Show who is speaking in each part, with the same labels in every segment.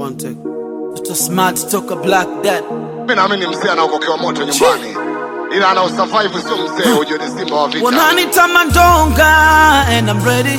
Speaker 1: One take. Mr. Smart toka Black Dad.
Speaker 2: Mimi naamini mzee anaokokewa moto nyumbani. Ila ana survive sio mzee, ujue ni simba wa vita.
Speaker 1: Wananita Mandonga and I'm ready.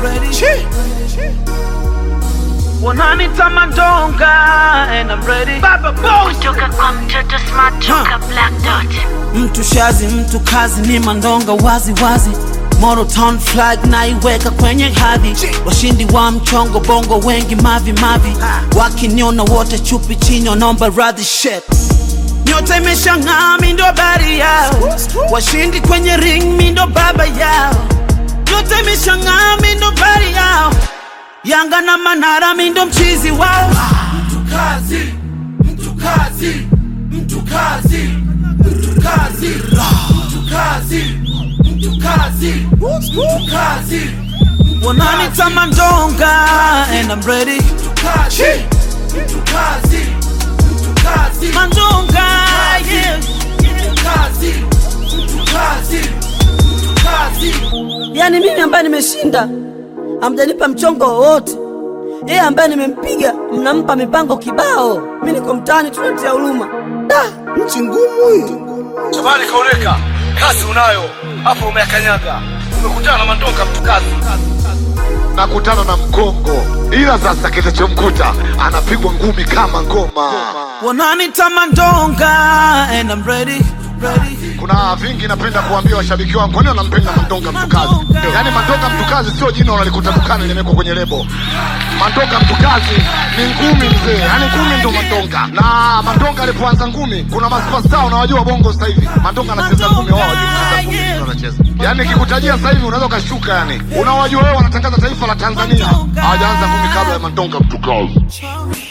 Speaker 1: Wananita Mandonga and I'm ready. Baba boss.
Speaker 3: Kutoka kwa mtoto Smart toka Black Dot.
Speaker 1: Mtu shazi, mtu kazi ni Mandonga wazi wazi. Moro town flag na iweka kwenye hadhi. Washindi wa mchongo bongo wengi mavi mavi. Wakiniona wote chupi chini wanaomba radhi shit. Nyota imeshang'aa mi ndo bari yao. Washindi kwenye ring mi ndo baba yao. Nyota imeshang'aa mi ndo bari yao. Yanga na Manara mi ndo mchizi wao. Mtu kazi, mtu kazi, mtu kazi, mtu kazi, mtu kazi, mtu kazi, mtu kazi. Wananita Mandonga and I'm ready. Mtu kazi, mtu kazi, mtu kazi. Mandonga, yeah. Mtu kazi, mtu kazi, mtu kazi.
Speaker 4: Yani mimi ambaye nimeshinda hamjanipa mchongo wowote. Yeye ambaye nimempiga mnampa mipango kibao. Mimi niko mtaani tunatia huruma. Nchi ngumu hii.
Speaker 5: Shabani kaoneka, kazi unayo. Hapo umekanyaga. Umekutana na Mandonga mtu kazi.
Speaker 2: Nakutana na mgongo. Ila sasa kitachomkuta anapigwa ngumi kama ngoma.
Speaker 1: Wananita Mandonga and I'm ready.
Speaker 2: Kuna vingi napenda kuambia washabiki wangu, kwani wanampenda Mandonga mtukazi. Yaani Mandonga mtukazi sio jina unalikuta dukani limewekwa kwenye lebo. Mandonga mtukazi ni ngumi mzee. Yaani ngumi ndo Mandonga. Na Mandonga alipoanza ngumi, kuna masupasta unawajua bongo sasa hivi. Mandonga anacheza ngumi, wao hawajui kucheza ngumi anacheza. Yaani nikikutajia sasa hivi unaweza ukashuka yani. Unawajua wewe wanatangaza taifa la Tanzania. Hawajaanza ngumi kabla ya Mandonga mtukazi.